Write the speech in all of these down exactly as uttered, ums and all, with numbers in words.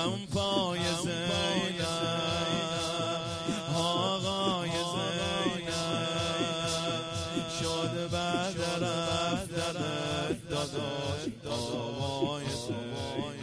هم پای زینب آقای زینب شد بعد رفتن داداش آقای زینب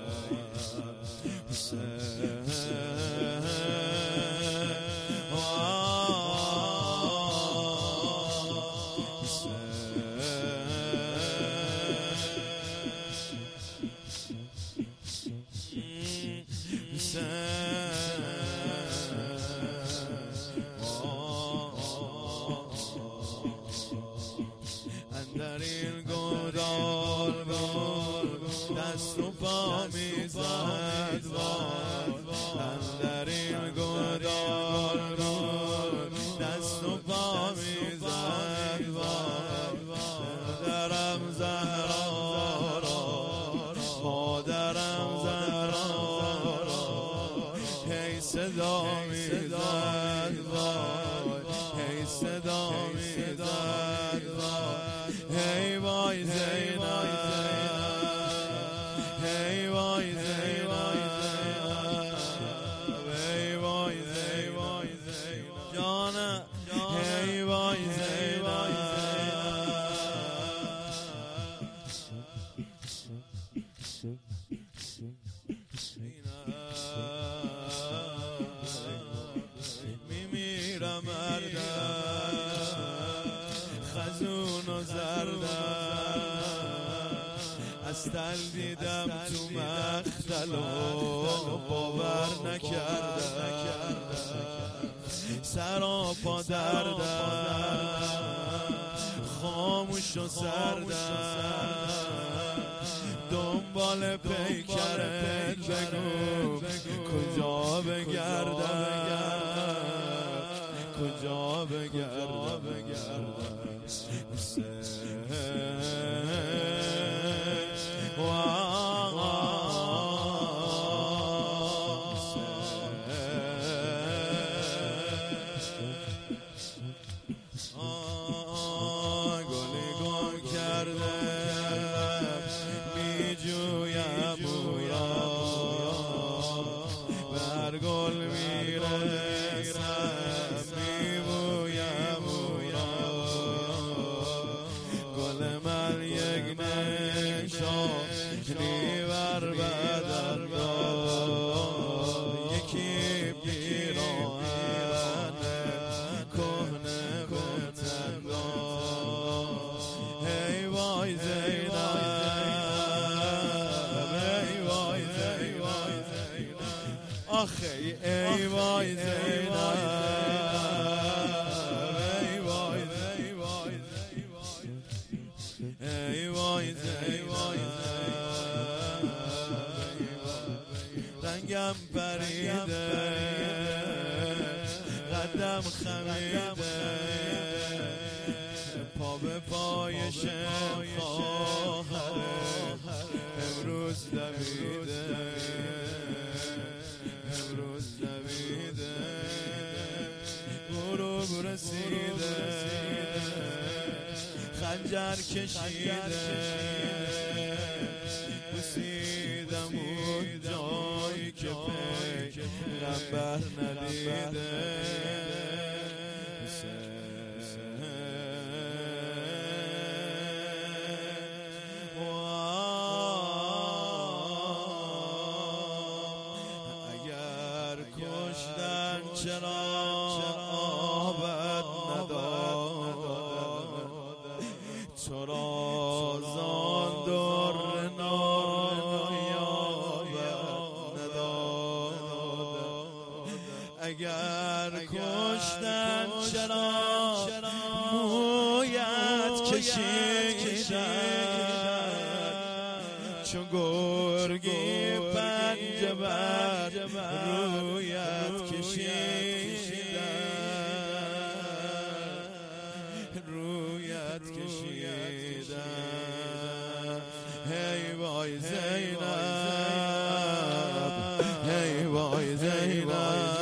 اندر این گودال بود دست و پا میزد اندر این گودال بود دست و پا میزد مادرم زهرا را مادرم زهرا را هی صدا میزد هی صدا میزد هی وای زینب هی وای زینب هی وای زینب جانم هی وای زینب میمیرم مردم خزون و زردم از تل دیدم تو مختل و باور نکردم سراپا دردم خاموش و سردم دنبال پیکرت بگو کجا بگردم کجا بگردم گلی گم کرده می جویم او را بر گل می رسم می بویم او را گل من یک نشانی بر بدن دار یکی پیراهن کهنه بتن دار هی وای زینب ای وای زینب آخه ای وای زینب ای وای ای وای زینب رنگم پریده قدم خمیده پا به پای شم خواهره امروز دویده امروز دویده غروب رسیده خنجر کشیده بوسیدم اون جایی که پیغمبر ندیده اگر کشتن چرا آبد نداد تو را زان در نایابد نداد اگر کشتن چرا مویت کشیدن چون گرگی پنجه بر رویت کشیدن رویت کشیدن هی وای زینب هی وای زینب